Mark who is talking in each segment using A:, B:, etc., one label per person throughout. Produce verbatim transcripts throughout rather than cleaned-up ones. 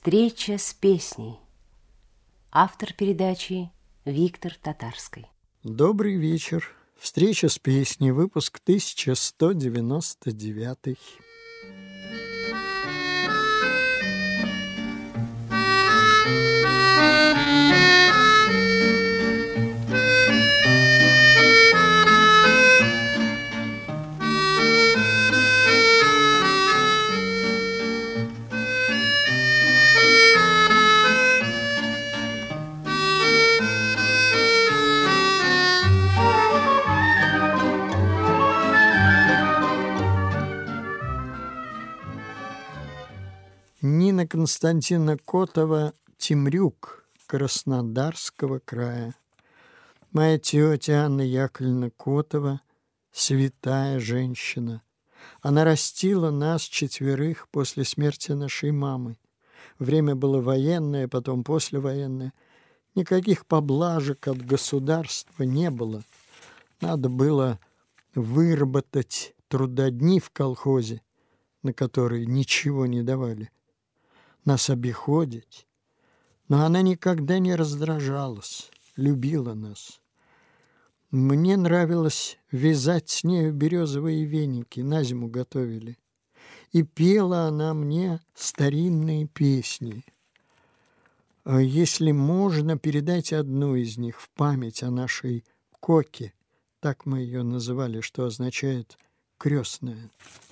A: Встреча с песней. Автор передачи Виктор Татарский.
B: Добрый вечер. Встреча с песней. Выпуск тысяча сто девяносто девятый. Нина Константиновна Котова, Темрюк, Краснодарского края. Моя тетя Анна Яковлевна Котова, святая женщина. Она растила нас четверых после смерти нашей мамы. Время было военное, потом послевоенное. Никаких поблажек от государства не было. Надо было выработать трудодни в колхозе, на которые ничего не давали. Нас обиходить. Но она никогда не раздражалась, любила нас. Мне нравилось вязать с нею березовые веники, на зиму готовили. И пела она мне старинные песни. Если можно, передайте одну из них в память о нашей Коке. Так мы ее называли, что означает «крестная».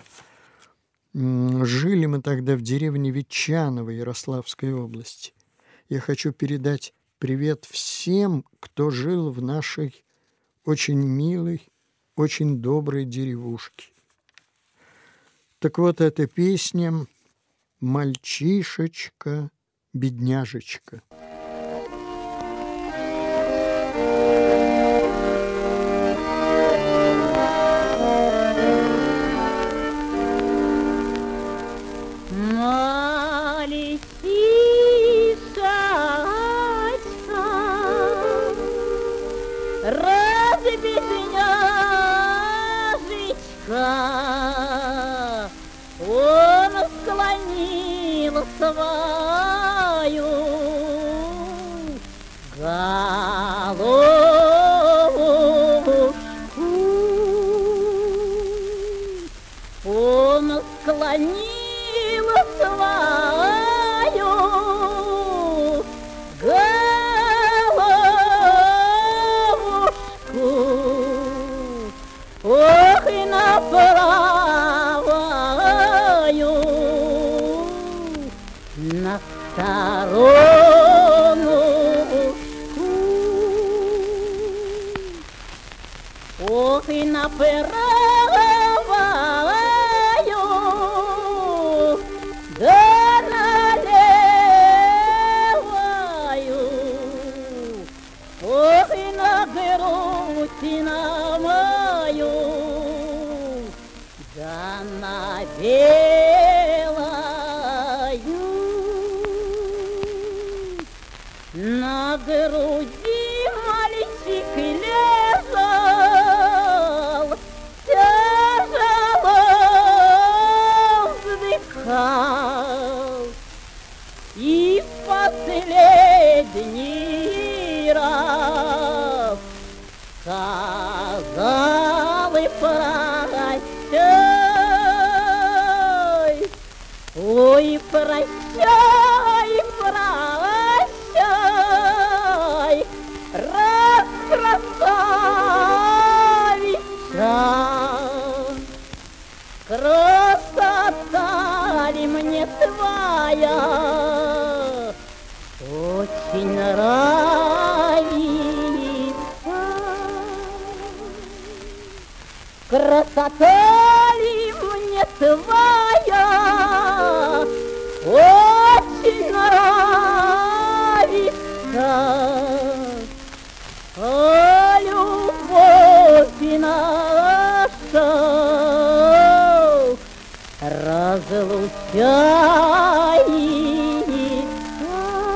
B: Жили мы тогда в деревне Ветчаново Ярославской области. Я хочу передать привет всем, кто жил в нашей очень милой, очень доброй деревушке. Так вот, эта песня «Мальчишечка, бедняжечка».
C: Он склонил свою головушку. Он склонил свою головушку. Ох, и направо на сторонушку, ох, и на правую, да на левую, ох, и на грудь, и на мою, да на белую. На груди мальчик лежал, тяжело вздыхал, и в последний раз сказал и прощай, ой, прощай, прощай, красавица, красота ли мне твоя очень нравится, красота ли мне твоя очень нравится, а любовь наша разлучается.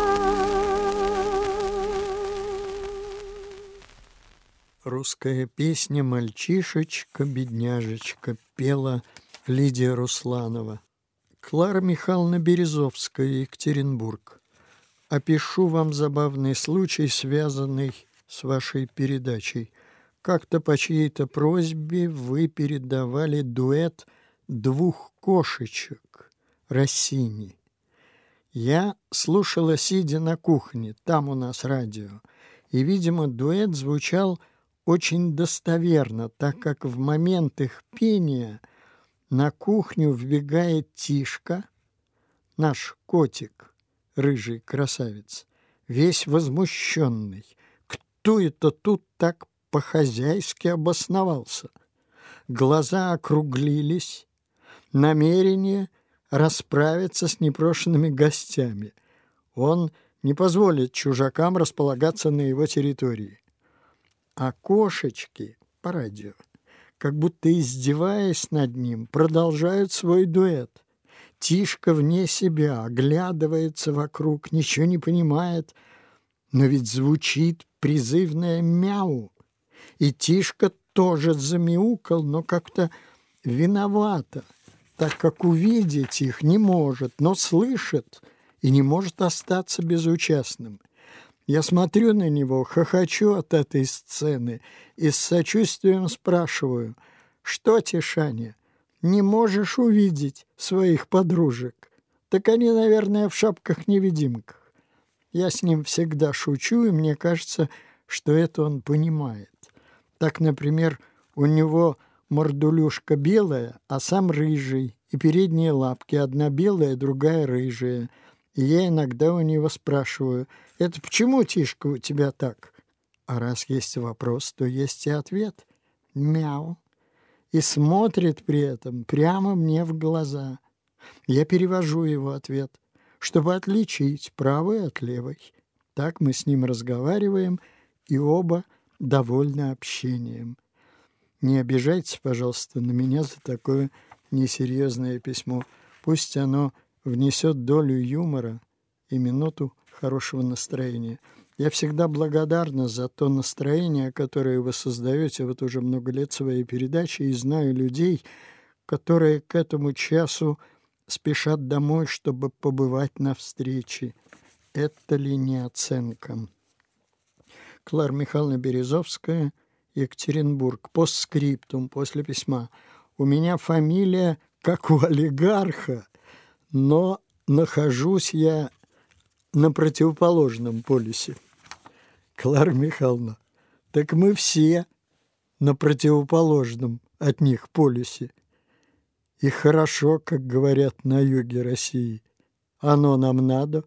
B: Русская песня «Мальчишечка, бедняжечка» пела Лидия Русланова. Клара Михайловна Березовская, Екатеринбург. Опишу вам забавный случай, связанный с вашей передачей. Как-то по чьей-то просьбе вы передавали дуэт двух кошечек Россини. Я слушала, сидя на кухне, там у нас радио, и, видимо, дуэт звучал очень достоверно, так как в момент их пения на кухню вбегает Тишка, наш котик, рыжий красавец, весь возмущенный. Кто это тут так по-хозяйски обосновался? Глаза округлились, намерение расправиться с непрошенными гостями. Он не позволит чужакам располагаться на его территории. А кошечки по радио, как будто издеваясь над ним, продолжают свой дуэт. Тишка вне себя, оглядывается вокруг, ничего не понимает, но ведь звучит призывное мяу. И Тишка тоже замяукал, но как-то виновато, так как увидеть их не может, но слышит и не может остаться безучастным. Я смотрю на него, хохочу от этой сцены и с сочувствием спрашиваю: «Что, Тишаня, не можешь увидеть своих подружек? Так они, наверное, в шапках-невидимках». Я с ним всегда шучу, и мне кажется, что это он понимает. Так, например, у него мордулюшка белая, а сам рыжий, и передние лапки, одна белая, другая рыжая. И я иногда у него спрашиваю: «Это почему, Тишка, у тебя так?» А раз есть вопрос, то есть и ответ. Мяу. И смотрит при этом прямо мне в глаза. Я перевожу его ответ, чтобы отличить правый от левой. Так мы с ним разговариваем, и оба довольны общением. Не обижайтесь, пожалуйста, на меня за такое несерьезное письмо. Пусть оно внесет долю юмора и минуту хорошего настроения. Я всегда благодарна за то настроение, которое вы создаете вот уже много лет своей передачи, и знаю людей, которые к этому часу спешат домой, чтобы побывать на встрече. Это ли не оценка? Клара Михайловна Березовская, Екатеринбург. Постскриптум, после письма. У меня фамилия как у олигарха, но нахожусь я на противоположном полюсе. Клара Михайловна, так мы все на противоположном от них полюсе. И хорошо, как говорят на юге России. Оно нам надо.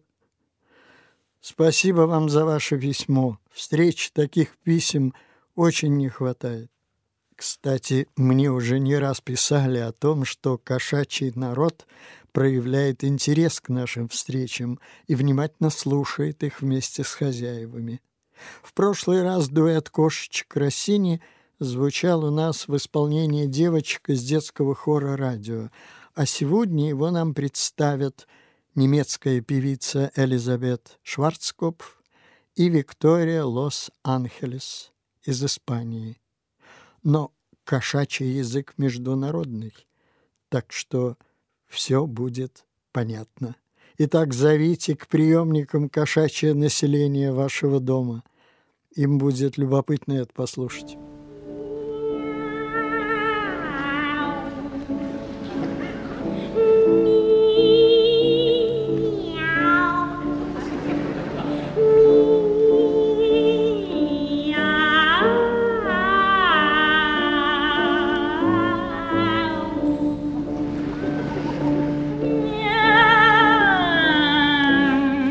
B: Спасибо вам за ваше письмо. Встреч таких писем очень не хватает. Кстати, мне уже не раз писали о том, что кошачий народ проявляет интерес к нашим встречам и внимательно слушает их вместе с хозяевами. В прошлый раз дуэт кошечек Россини звучал у нас в исполнении девочек из детского хора радио, а сегодня его нам представят немецкая певица Элизабет Шварцкопф и Виктория Лос-Анхелес из Испании. Но кошачий язык международный, так что все будет понятно. Итак, зовите к приемникам кошачье население вашего дома. Им будет любопытно это послушать.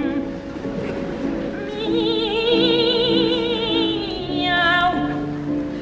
C: Meow.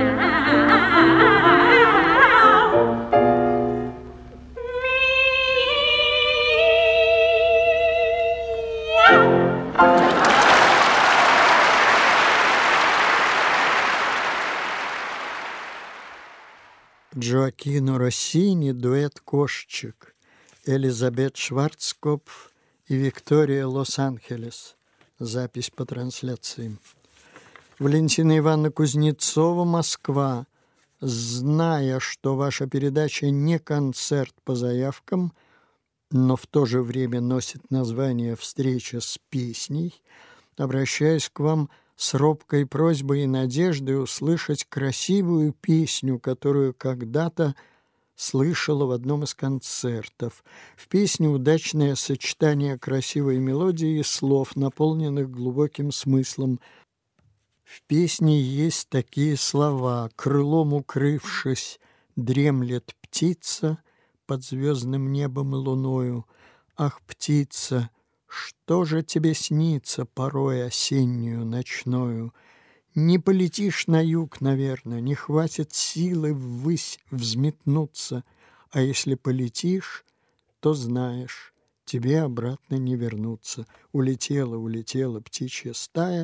B: Джоаккино Россини дуэт «Кошечек», Элизабет Шварцкопф и Виктория Лос-Анджелес. Запись по трансляции. Валентина Ивановна Кузнецова, Москва. Зная, что ваша передача не концерт по заявкам, но в то же время носит название «Встреча с песней», обращаюсь к вам с робкой просьбой и надеждой услышать красивую песню, которую когда-то слышала в одном из концертов. В песне удачное сочетание красивой мелодии и слов, наполненных глубоким смыслом. В песне есть такие слова: «Крылом укрывшись, дремлет птица под звездным небом и луною. Ах, птица, что же тебе снится порой осеннюю ночною? Не полетишь на юг, наверное, не хватит силы ввысь взметнуться, а если полетишь, то знаешь, тебе обратно не вернуться. Улетела, улетела птичья стая,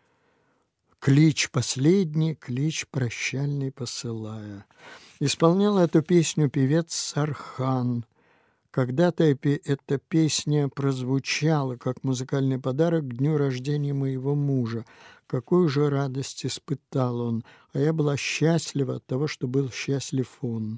B: клич последний, клич прощальный посылая». Исполнял эту песню певец Сархан. Когда-то эта песня прозвучала как музыкальный подарок к дню рождения моего мужа. Какую же радость испытал он, а я была счастлива от того, что был счастлив он.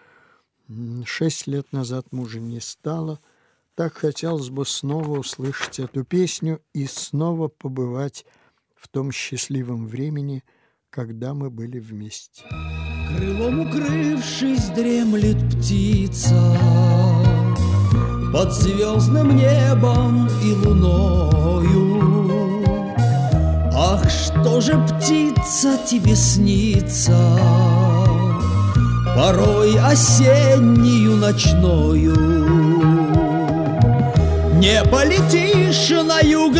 B: Шесть лет назад мужа не стало. Так хотелось бы снова услышать эту песню и снова побывать в том счастливом времени, когда мы были вместе.
D: Крылом укрывшись, дремлет птица под звездным небом и луною. Ах, что же, птица, тебе снится порой осеннюю ночною? Не полетишь на юг,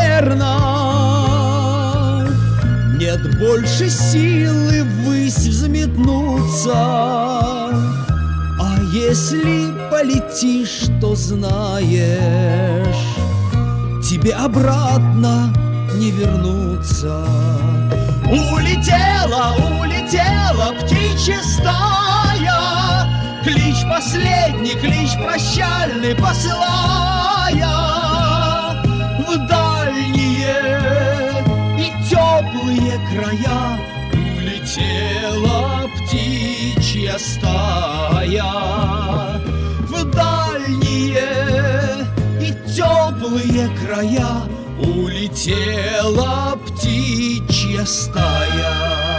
D: наверно, нет больше силы ввысь взметнуться. А если полетишь, то знаешь, тебе обратно не вернуться. Улетела, улетела птичья стая, клич последний, клич прощальный посылая в дальние и теплые края. Улетела птичья стая в дальние и теплые края. Улетела птичья стая.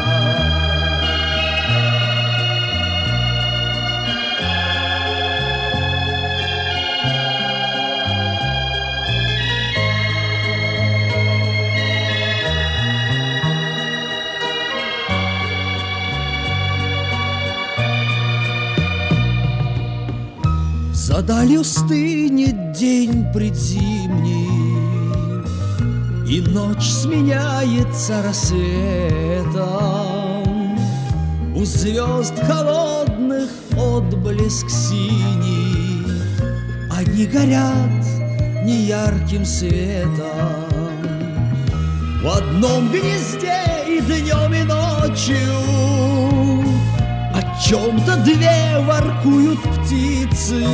D: За далью стынет день предзимний, и ночь сменяется рассветом. У звезд холодных отблеск синий, они горят неярким светом. В одном гнезде и днем, и ночью о чем-то две воркуют птицы.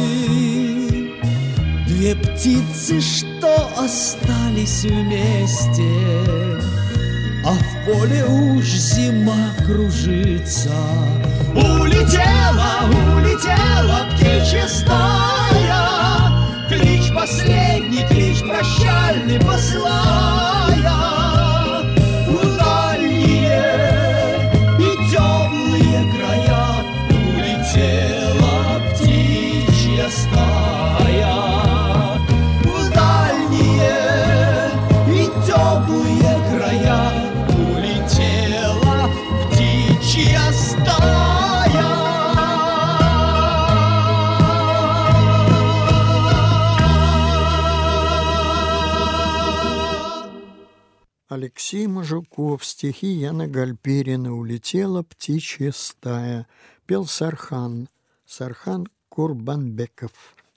D: Две птицы, что остались вместе, а в поле уж зима кружится. Улетела, улетела птичья стая, клич последний, клич прощальный посылая в дальние и теплые края. Улетела птичья стая в дальние и теплые края. Улетела птичья стая.
B: Алексей Мужиков, стихи Яна Гальперина «Улетела птичья стая». Пел Сархан, Сархан Курбанбеков.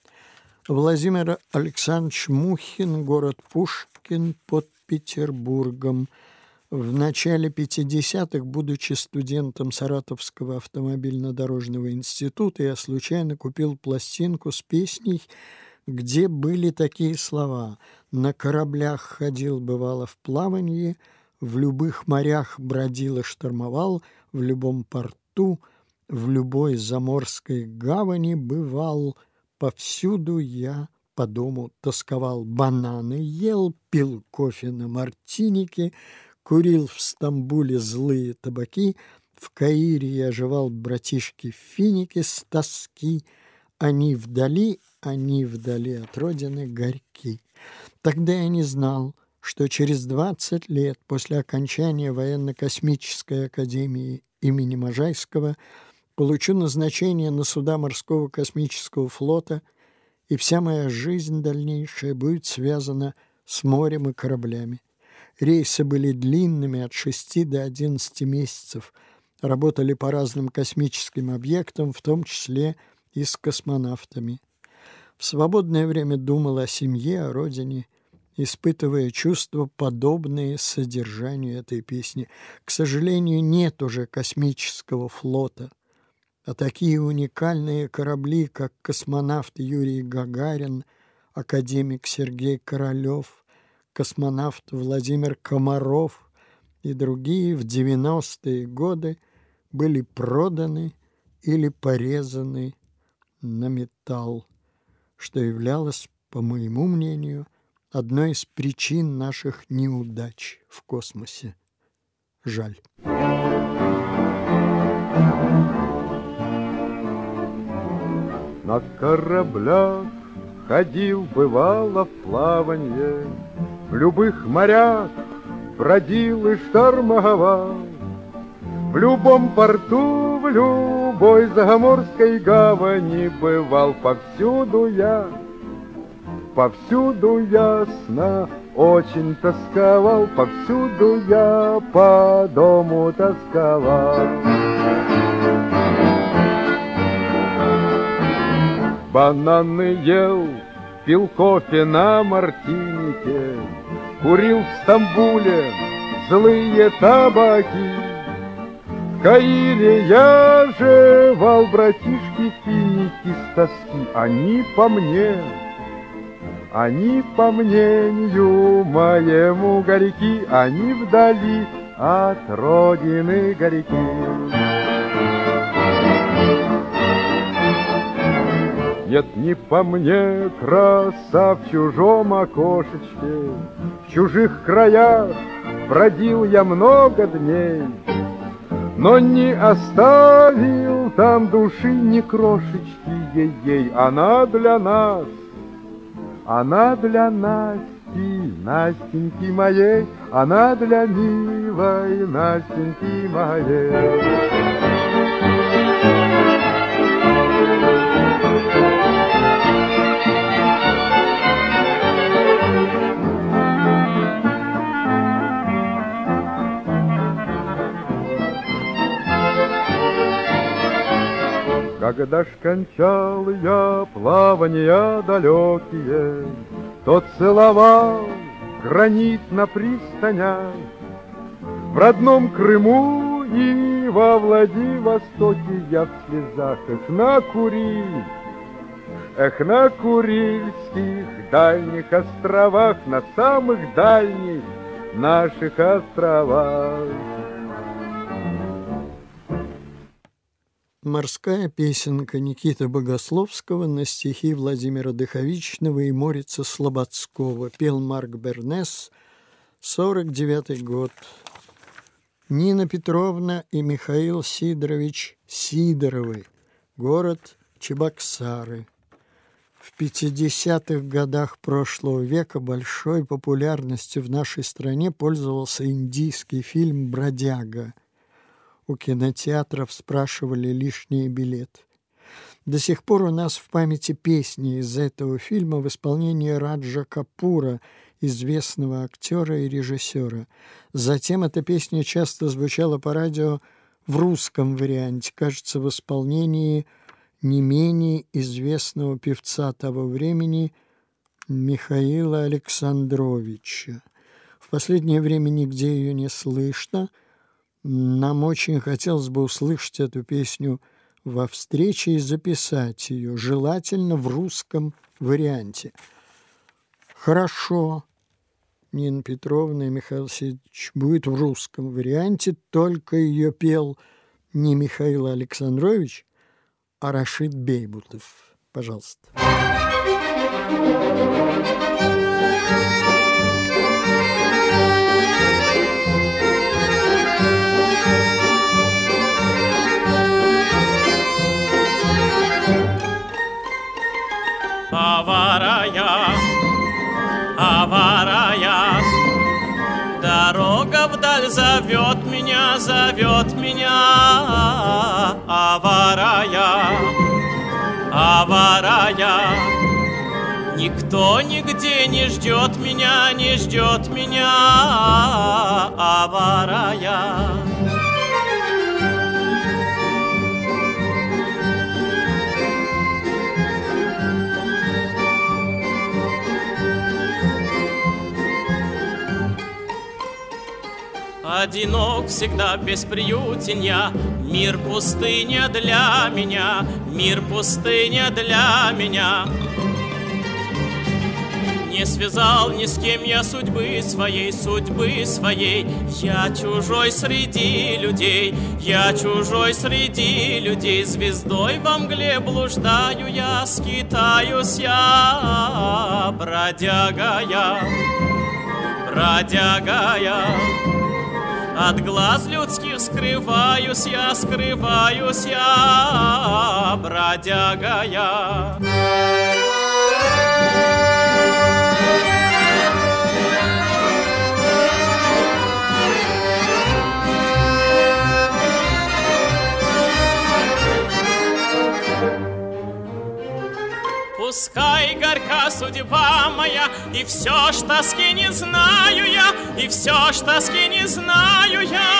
B: Владимир Александрович Мухин, город Пушкин под Петербургом. В начале пятидесятых, будучи студентом Саратовского автомобильно-дорожного института, я случайно купил пластинку с песней, где были такие слова: «На кораблях ходил, бывало, в плаванье, в любых морях бродил и штормовал, в любом порту, в любой заморской гавани бывал, повсюду я по дому тосковал, бананы ел, пил кофе на мартинике, курил в Стамбуле злые табаки, в Каире я жевал, братишки, финики с тоски, они вдали, они вдали от родины горьки». Тогда я не знал, что через двадцать лет после окончания военно-космической академии имени Можайского получу назначение на суда морского космического флота, и вся моя жизнь дальнейшая будет связана с морем и кораблями. Рейсы были длинными, от шести до одиннадцати месяцев, работали по разным космическим объектам, в том числе и с космонавтами. В свободное время думал о семье, о родине, испытывая чувства, подобные содержанию этой песни. К сожалению, нет уже космического флота, а такие уникальные корабли, как космонавт Юрий Гагарин, академик Сергей Королев, космонавт Владимир Комаров и другие в девяностые годы были проданы или порезаны на металл, что являлось, по моему мнению, одной из причин наших неудач в космосе. Жаль.
E: На кораблях ходил, бывало, в плаванье, в любых морях бродил и штормовал, в любом порту, в любой заморской гавани бывал, повсюду я, повсюду ясно очень тосковал, повсюду я по дому тосковал. Бананы ел, пил кофе на мартинике, курил в Стамбуле злые табаки. В Каире я жевал, братишки, финики с тоски. Они по мне, они по мнению моему горьки, они вдали от родины горьки. Нет, не по мне, краса в чужом окошечке, в чужих краях бродил я много дней, но не оставил там души ни крошечки ей-ей. Она для нас, она для Насти, Настеньки моей, она для милой Настеньки моей. Когда ж кончал я плавания далекие, то целовал гранит на пристанях. В родном Крыму и во Владивостоке я в слезах. Эх, на Куриль, эх, на Курильских дальних островах, на самых дальних наших островах.
B: Морская песенка Никиты Богословского на стихи Владимира Дыховичного и Морица Слободского. Пел Марк Бернес, сорок девятый год. Нина Петровна и Михаил Сидорович Сидоровы. Город Чебоксары. В пятидесятых годах прошлого века большой популярностью в нашей стране пользовался индийский фильм «Бродяга». У кинотеатров спрашивали лишние билеты. До сих пор у нас в памяти песни из этого фильма в исполнении Раджа Капура, известного актера и режиссера. Затем эта песня часто звучала по радио в русском варианте, кажется, в исполнении не менее известного певца того времени Михаила Александровича. В последнее время нигде ее не слышно. Нам очень хотелось бы услышать эту песню во встрече и записать ее, желательно в русском варианте. Хорошо, Нина Петровна и Михаил Васильевич, будет в русском варианте, только ее пел не Михаил Александрович, а Рашид Бейбутов. Пожалуйста.
F: Аварая, аварая, дорога вдаль зовет меня, зовет меня. Аварая, аварая, никто нигде не ждет меня, не ждет меня. Аварая. Одинок всегда бесприютен я, мир пустыня для меня, мир пустыня для меня. Не связал ни с кем я судьбы своей, судьбы своей. Я чужой среди людей, я чужой среди людей. Звездой во мгле блуждаю я, скитаюсь я, бродяга я, бродяга я. От глаз людских скрываюсь я, скрываюсь я, бродяга я. Пускай горька судьба моя, и все ж тоски не знаю я, и все ж тоски не знаю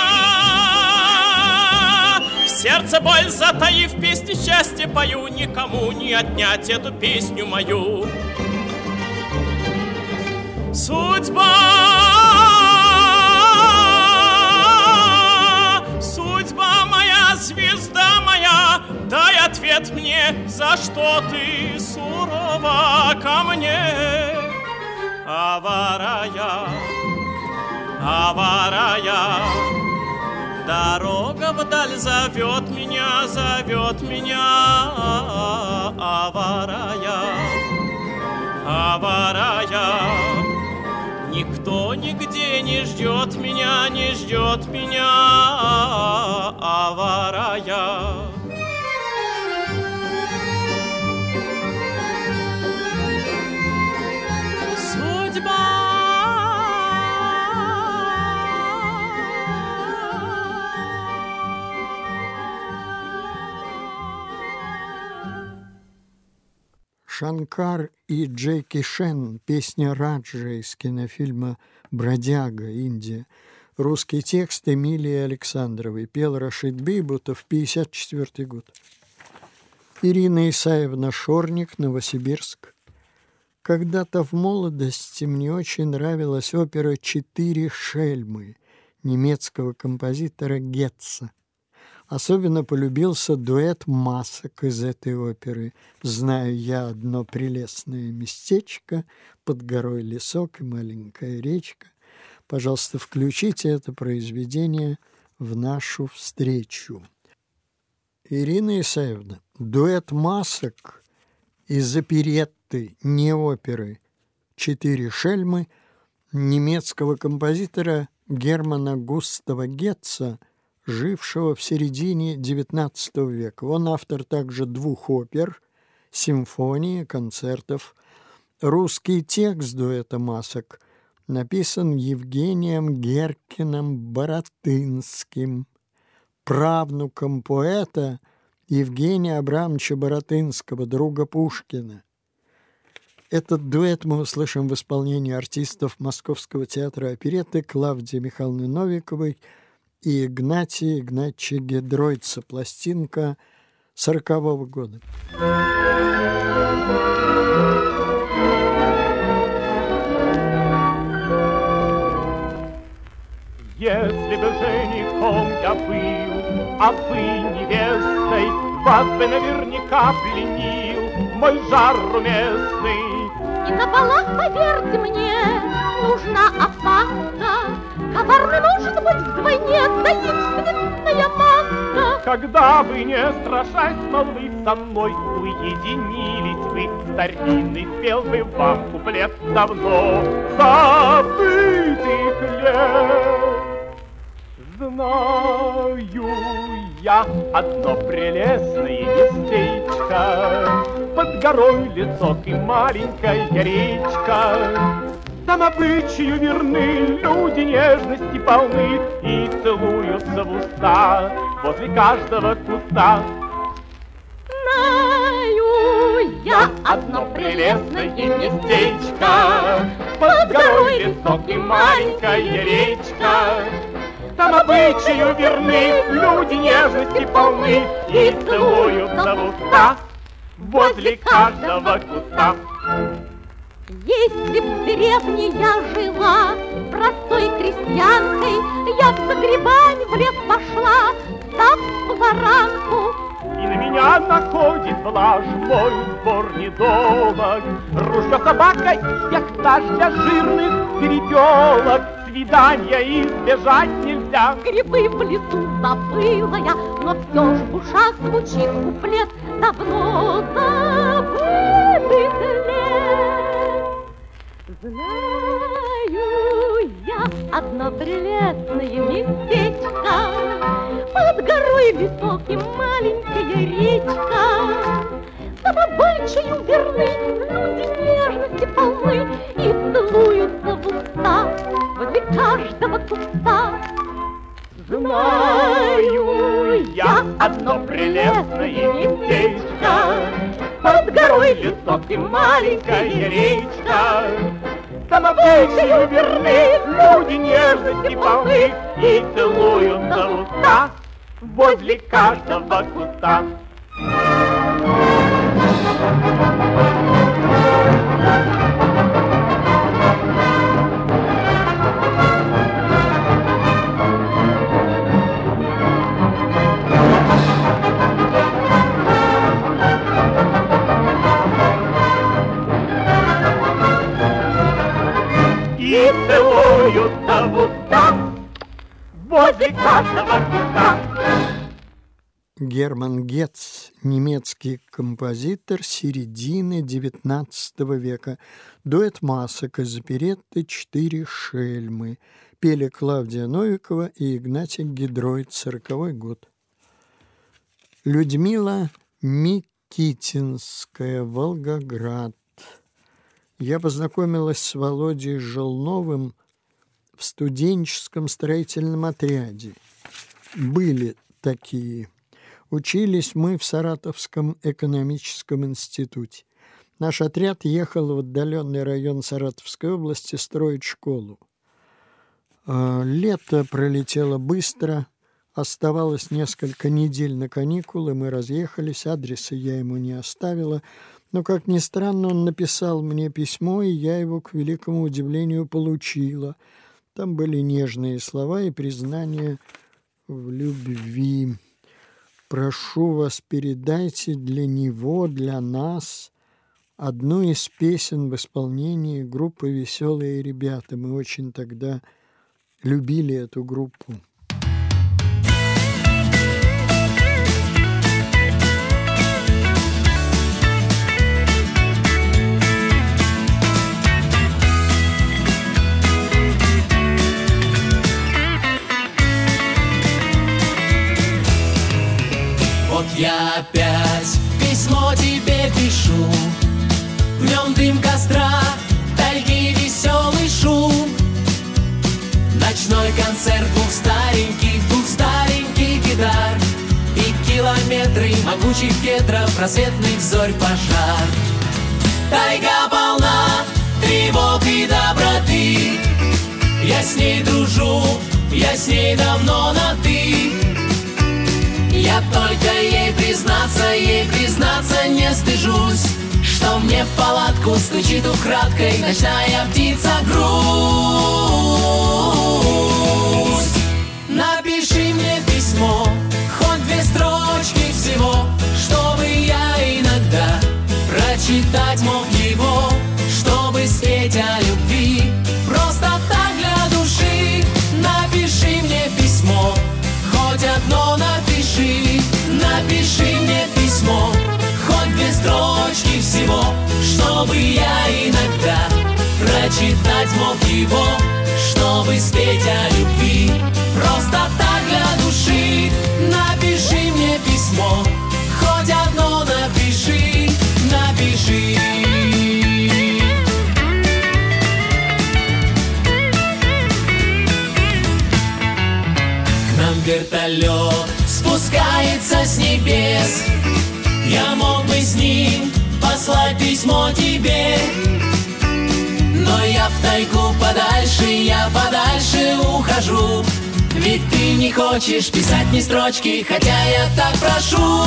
F: я. В сердце боль затаив, песни счастья пою, никому не отнять эту песню мою. Судьба, судьба моя, звезда моя, дай ответ мне, за что ты сурова ко мне. Аварая, аварая, дорога вдаль зовет меня, зовет меня. Аварая, аварая, никто нигде не ждет меня, не ждет меня. Аварая.
B: Шанкар и Джеки Шен, песня Раджа из кинофильма «Бродяга. Индия». Русский текст Эмилии Александровой. Пел Рашид Бейбутов, пятьдесят четвёртый год. Ирина Исаевна Шорник, Новосибирск. Когда-то в молодости мне очень нравилась опера «Четыре шельмы» немецкого композитора Гетца. Особенно полюбился дуэт масок из этой оперы. «Знаю я одно прелестное местечко, под горой лесок и маленькая речка». Пожалуйста, включите это произведение в нашу встречу. Ирина Исаевна, дуэт масок из оперетты, не оперы «Четыре шельмы» немецкого композитора Германа Густава Гетца, жившего в середине девятнадцатого века. Он автор также двух опер, симфонии, концертов. Русский текст дуэта масок написан Евгением Геркиным Баратынским, правнуком поэта Евгения Абрамовича Баратынского, друга Пушкина. Этот дуэт мы услышим в исполнении артистов Московского театра оперетты Клавдии Михайловны Новиковой и Игнатия Игнатьевича Гедройца. Пластинка сорокового года.
G: Если бы женихом я был, а вы невестой, вас бы наверняка пленил мой жар румесный.
C: И на балах, поверьте мне, нужна опаска. Коварный может быть вдвойне таинственная маска.
G: Когда вы, не страшась молвы, со мной уединились вы, старинный спел бы вам куплет давно забытых лет. Знаю я одно прелестное местечко, под горой лесок и маленькая речка. Там обычаю верны, люди нежности полны и целуются в уста возле каждого куста.
C: Знаю я одно прелестное местечко, под горой лесок и маленькая речка.
G: Там обычаю верны, люди нежности полны и целуются в уста возле каждого куста.
C: Если б в деревне я жила простой крестьянкой, я б за грибами в лес пошла, там в воранку.
G: И на меня находит блажь мой двор недолог. Ружье собака и яхтаж для жирных перепелок. Свидания избежать нельзя.
C: Грибы в лесу забыла я, но все ж в ушах звучит куплет давно забытых лет. Знаю я одно прелестное местечко, под горой лесок и маленькая речка. Там обычаю верны, люди нежности полны и целуются в уста возле каждого куста.
G: Знаю я одно прелестное местечко, под горой лесок и маленькая речка. Там обычаю верны, люди нежности полны и целуются в уста возле каждого куста. И целуются в уста возле каждого куста.
B: Герман Гетц, немецкий композитор середины девятнадцатого века. Дуэт масок из оперетты «Четыре шельмы». Пели Клавдия Новикова и Игнатий Гедройц, сороковой год. Людмила Микитинская, Волгоград. Я познакомилась с Володей Желновым в студенческом строительном отряде. Были такие. Учились мы в Саратовском экономическом институте. Наш отряд ехал в отдаленный район Саратовской области строить школу. Лето пролетело быстро, оставалось несколько недель на каникулы, мы разъехались, адреса я ему не оставила, но, как ни странно, он написал мне письмо, и я его, к великому удивлению, получила. Там были нежные слова и признания в любви. Прошу вас, передайте для него, для нас одну из песен в исполнении группы «Веселые ребята». Мы очень тогда любили эту группу.
H: Вот я опять письмо тебе пишу, в нем дым костра, тайги, веселый шум. Ночной концерт двух стареньких, двух стареньких гитар и километры могучих кедров, рассветных зорь пожар. Тайга полна тревог и доброты. Я с ней дружу, я с ней давно на «ты». Я только ей признаться, ей признаться не стыжусь, что мне в палатку стучит украдкой ночная птица грусть. Напиши мне письмо, хоть две строчки всего, чтобы я иногда прочитать мог его, чтобы спеть о любви, просто так для души. Напиши мне письмо, хоть одно напиши. Напиши мне письмо, хоть две строчки всего, чтобы я иногда прочитать мог его, чтобы спеть о любви, просто так для души. Напиши мне письмо, хоть одно напиши, напиши. К нам вертолет спускается с небес, я мог бы с ним послать письмо тебе, но я втайгу подальше, я подальше ухожу. Ведь ты не хочешь писать ни строчки, хотя я так прошу.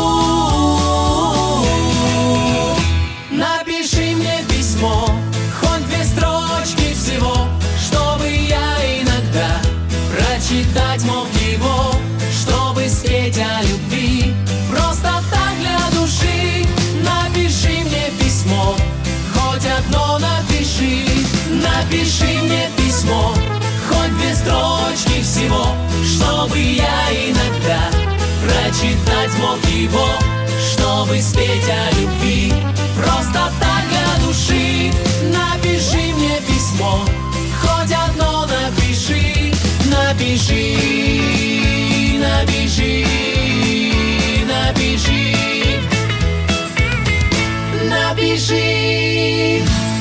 H: Напиши мне письмо, хоть две строчки всего, чтобы я иногда прочитать мог его, чтобы спеть о любви, просто так для души. Напиши мне письмо, хоть одно напиши. Напиши мне письмо, хоть две строчки всего, чтобы я иногда прочитать мог его, чтобы спеть о любви, просто так для души. Напиши мне письмо, хоть одно напиши. Напиши, напиши, напиши, напиши.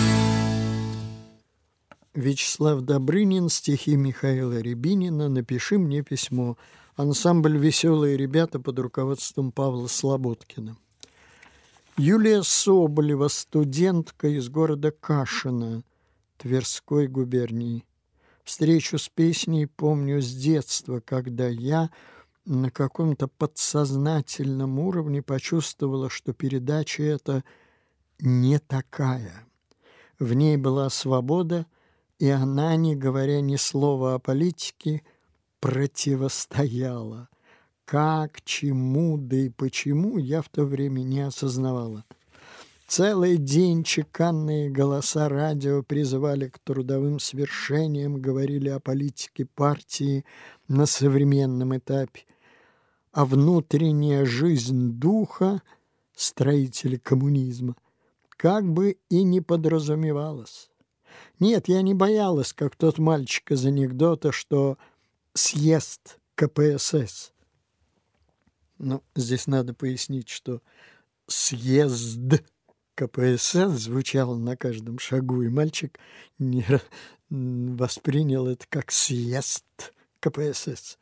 B: Вячеслав Добрынин, стихи Михаила Рябинина «Напиши мне письмо». Ансамбль «Веселые ребята» под руководством Павла Слободкина. Юлия Соболева, студентка из города Кашино, Тверской губернии. Встречу с песней помню с детства, когда я на каком-то подсознательном уровне почувствовала, что передача эта не такая. В ней была свобода, и она, не говоря ни слова о политике, противостояла. Как, чему, да и почему, я в то время не осознавала. Целый день чеканные голоса радио призывали к трудовым свершениям, говорили о политике партии на современном этапе, а внутренняя жизнь духа строителей коммунизма как бы и не подразумевалась. Нет, я не боялась, как тот мальчик из анекдота, что съезд ка пэ эс эс. Но здесь надо пояснить, что съезд ка пэ эс эс звучало на каждом шагу, и мальчик не воспринял это как съезд ка пэ эс эс.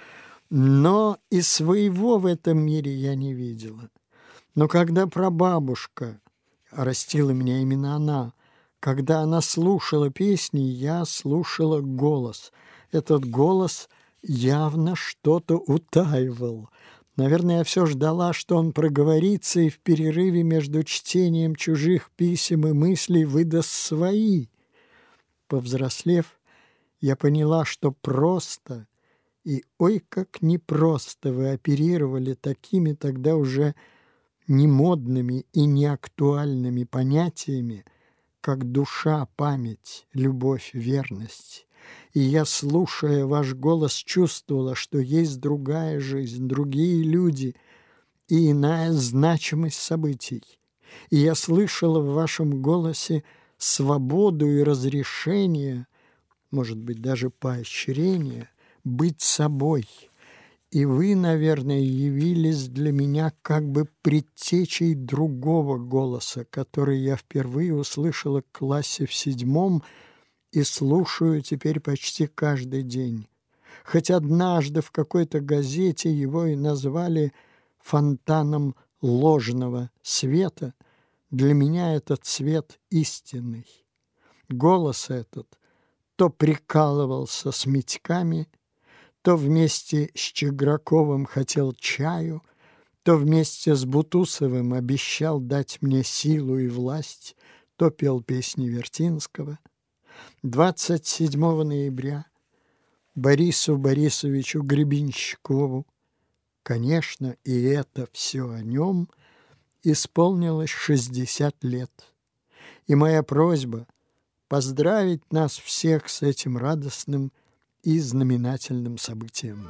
B: Но и своего в этом мире я не видела. Но когда прабабушка, а растила меня именно она, когда она слушала песни, я слушала голос. Этот голос явно что-то утаивал. Наверное, я все ждала, что он проговорится и в перерыве между чтением чужих писем и мыслей выдаст свои. Повзрослев, я поняла, что просто и ой, как непросто вы оперировали такими тогда уже немодными и неактуальными понятиями, как душа, память, любовь, верность. И я, слушая ваш голос, чувствовала, что есть другая жизнь, другие люди и иная значимость событий. И я слышала в вашем голосе свободу и разрешение, может быть, даже поощрение, быть собой. И вы, наверное, явились для меня как бы предтечей другого голоса, который я впервые услышала в классе в седьмом и слушаю теперь почти каждый день. Хоть однажды в какой-то газете его и назвали фонтаном ложного света, Для меня этот цвет истинный. Голос этот то прикалывался с Митьками, то вместе с Чиграковым хотел чаю, то вместе с Бутусовым обещал дать мне силу и власть, то пел песни Вертинского. двадцать седьмого ноября Борису Борисовичу Гребенщикову, конечно, и это все о нем, исполнилось шестьдесят лет. И моя просьба поздравить нас всех с этим радостным и знаменательным событием.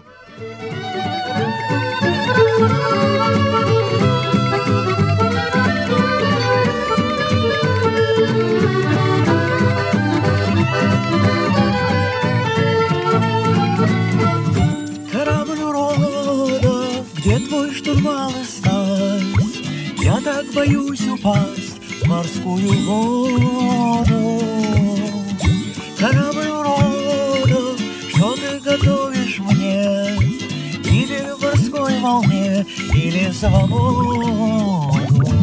I: Корабль урода, где твой штурвал и снасть? Я так боюсь упасть в морскую воду. Корабль урода, что ты готовишь мне? Гибель в морской волне или свободу?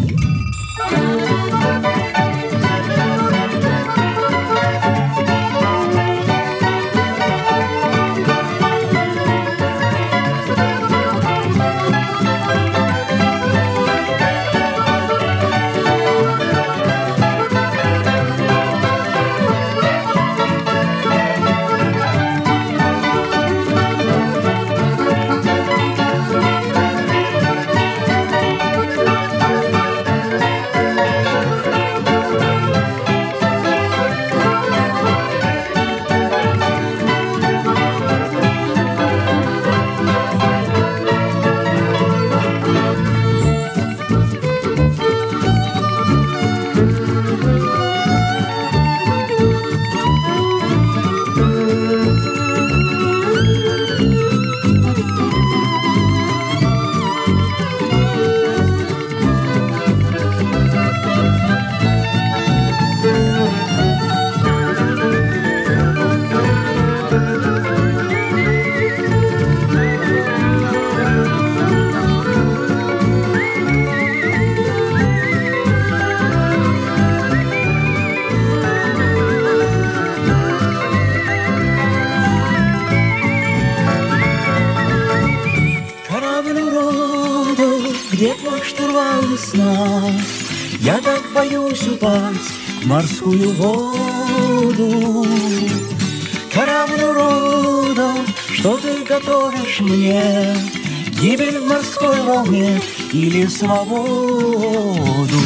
I: Где твой штурвал и снасть? Я так боюсь упасть в морскую воду. Корабль урода, что ты готовишь мне? Гибель в морской волне или свободу?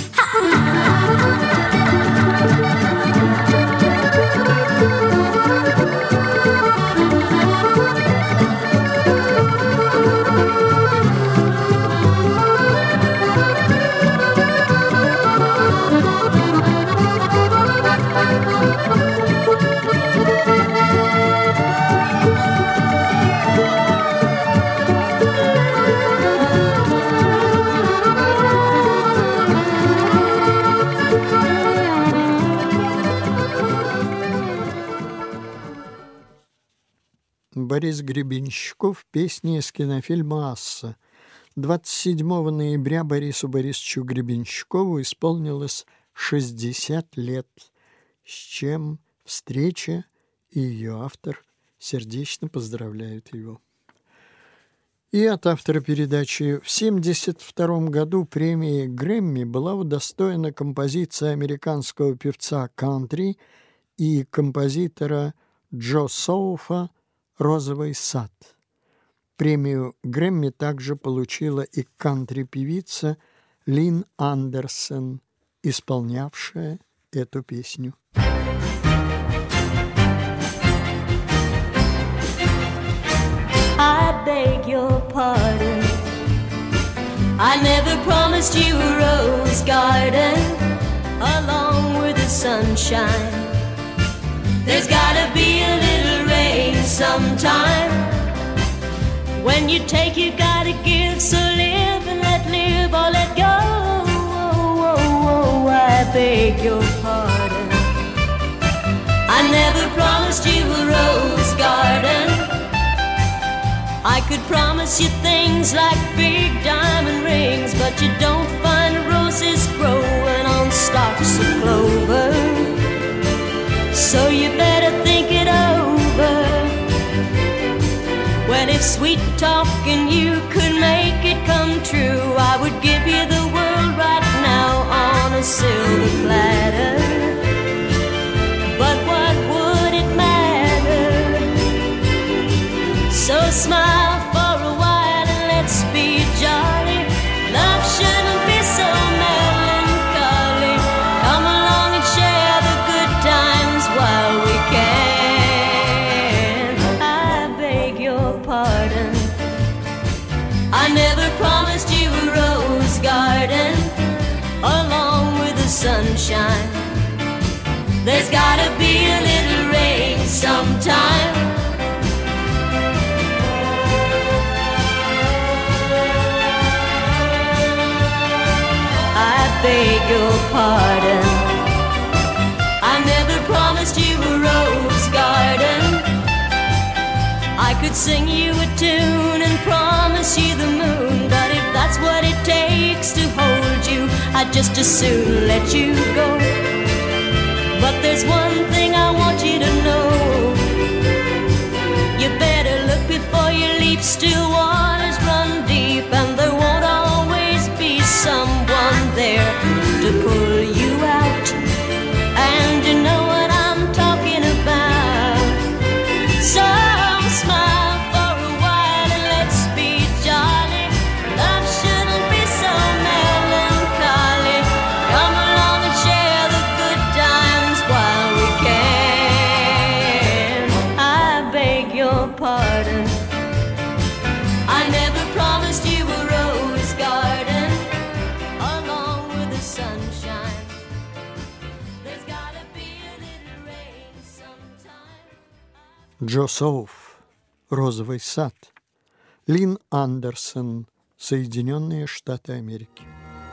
B: Борис Гребенщиков, песни из кинофильма «Асса». двадцать седьмого ноября Борису Борисовичу Гребенщикову исполнилось шестьдесят лет, с чем встреча и ее автор сердечно поздравляют его. И от автора передачи: в семьдесят втором году премией Грэмми была удостоена композиция американского певца кантри и композитора Джо Соуфа «Розовый сад». Премию Грэмми также получила и кантри-певица Лин Андерсон, исполнявшая эту песню.
J: I beg your pardon, I never promised you a rose garden along with the sunshine. There's gotta be a little rain sometime. When you take, you gotta give. So live and let live or let go. Oh, oh, oh, I beg your pardon, I never promised you a rose garden. I could promise you things like big diamond rings, but you don't find roses grow stalks of clover. So you better think it over. Well, if sweet talking you could make it come true, I would give you the world right now on a silver platter. But what would it matter? So smile for a while and let's be jolly. Love shouldn't be so melancholy. Come along and share the good times while we can. I beg your pardon, I never promised you a rose garden along with the sunshine. There's gotta be a little rain sometime. I beg your pardon, I never promised you a rose garden. I could sing you a tune and promise you the moon, but if that's what it takes to hold you, I'd just as soon let you go. But there's one thing I want you to know. You better look before you leap. Still waters run deep, and there won't always be someone there to pull you out. And you know what I'm talking about. So smile for a while and let's be jolly. Love shouldn't be so melancholy. Come along and share the good times while we can. I beg your pardon, I never promised you a rose garden along with the sunshine. There's gotta be a little rain sometime.
B: Джо Соуф, «Розовый сад». Лин Андерсон, Соединенные Штаты Америки.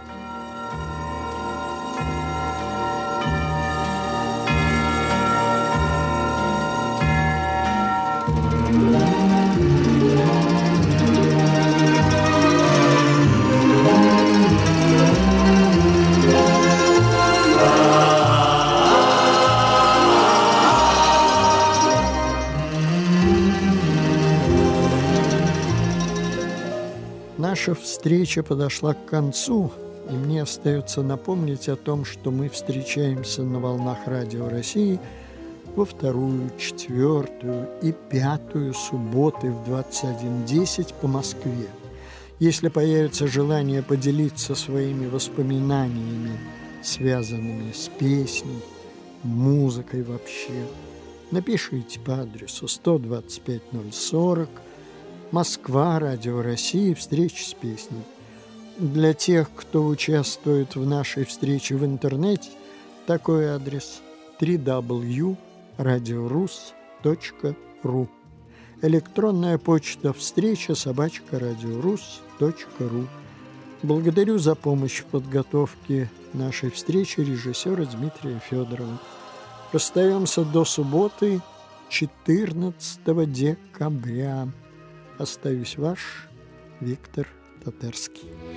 B: Наша встреча подошла к концу, и мне остается напомнить о том, что мы встречаемся на волнах Радио России во вторую, четвертую и пятую субботы в двадцать один десять по Москве. Если появится желание поделиться своими воспоминаниями, связанными с песней, музыкой вообще, напишите по адресу сто двадцать пять ноль сорок, Москва, Радио России, встреча с песней. Для тех, кто участвует в нашей встрече в интернете, такой адрес дабл ю дабл ю дабл ю точка радиорус точка ру. Электронная почта встреча собачка радиорус точка ру. Благодарю за помощь в подготовке нашей встречи режиссера Дмитрия Федорова. Расстаемся до субботы, четырнадцатого декабря. Остаюсь ваш Виктор Татарский.